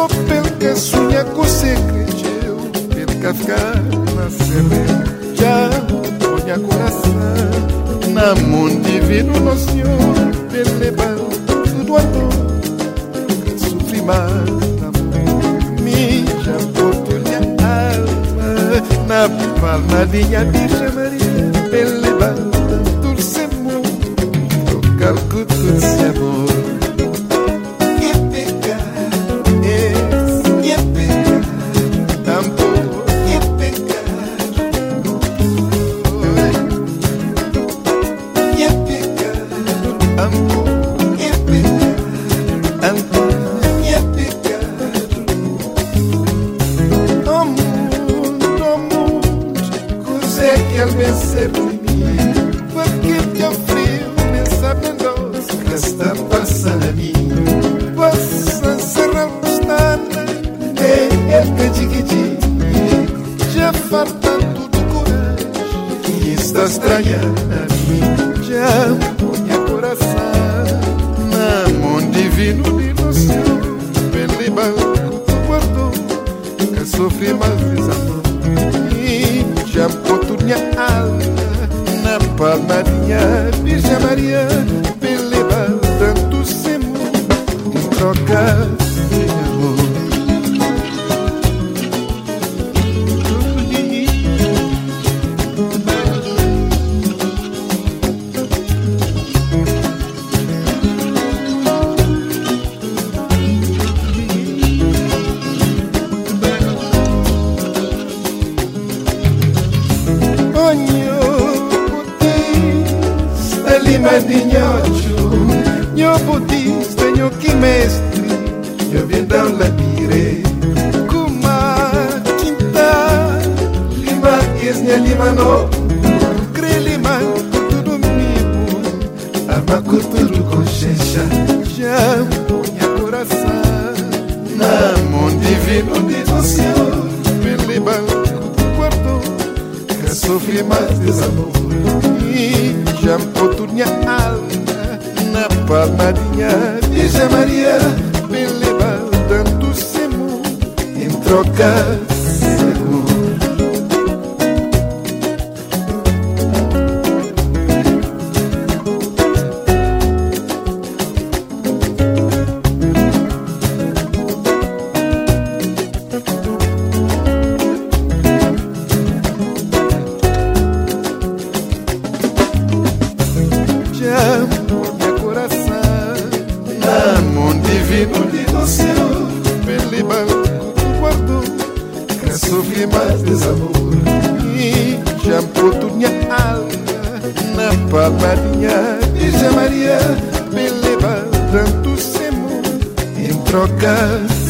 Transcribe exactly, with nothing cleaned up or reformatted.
só pelo que sonha com o segredo, pelo que ficar na serra. Já ponha coração na mão divino, nosso Senhor, pelo levar tudo a dor, sofri mais na mão. Minha portulha alma na palmadinha Virgem Maria, pelo levar dulce amor, tocar com dulce amor. Maria, me leva tanto semo em troca